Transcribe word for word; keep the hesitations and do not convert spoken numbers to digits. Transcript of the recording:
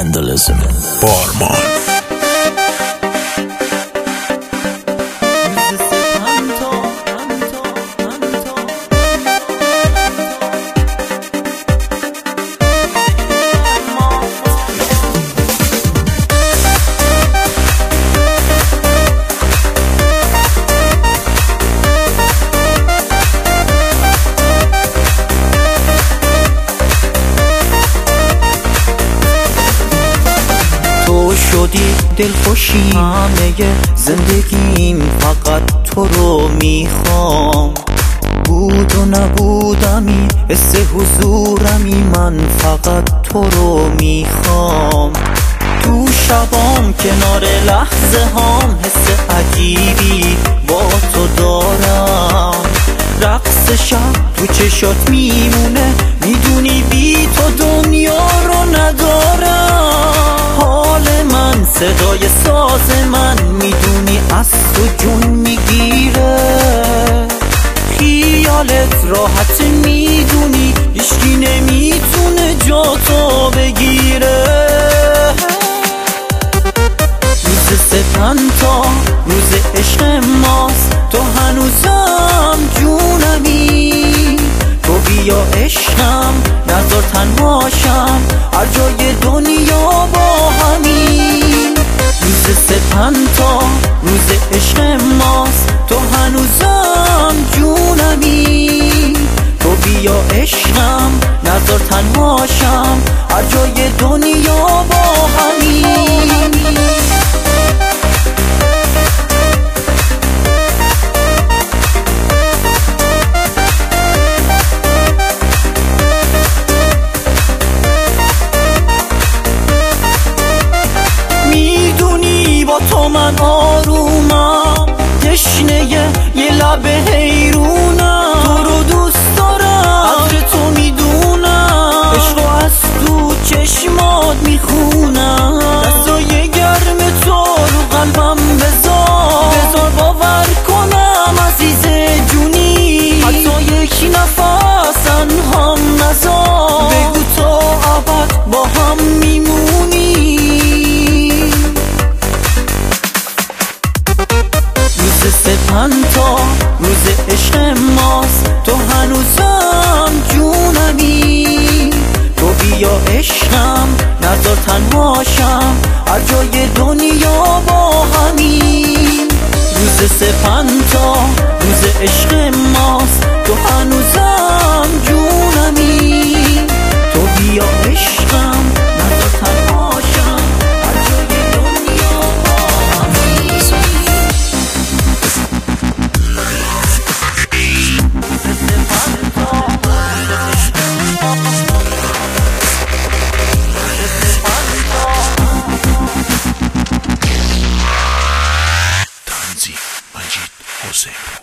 Vandalism بارمان. شدی دلخوشی همه زندگیم، فقط تو رو میخوام. بود و نبودمی حس حضورمی، من فقط تو رو میخوام. تو شبام کنار لحظه هام حس عجیبی با تو دارم. رقص شب تو چشات میمونه، میدونی بی تو دنیا رو ندارم. حال من صدای ساز من، میدونی از تو جون میگیره. خیالت راحت، میدونی هیچکی نمیتونه جا تو بگیره. روز سپنتا روز عشق ماست، تو هنوزم جونمی. تو بیا عشقم نذار تنهاشم، هر جای دنیا با همین. روز سپنتا روز عشق ماست، تو هنوزم جونمی. تو بیا عشقم نذار تنهاشم، هر جای دنیا با همین. با تو من آرومم، تشنه یه لب حیرونم. تو رو دوست دارم، عطر تو میدونم، عشق و از تو چشمات میخونم. دستای گرم تو رو قلبم بذار، بذار باور کنم عزیز جونی. حتی یک نفس تنهام نذار، بگو تو ابد با هم میمونی. روز سپنتا روز عشق ماست، تو هنوزم جونمی. تو بیا عشقم نذار تنهاشم، هر جای دنیا با همین. روز سپنتا روز عشق ماست، تو هنوزم جونمی. تو بیا عشقم نذار تنهاشم، هر جای دنیا با همین. تنظیم مجید حسین.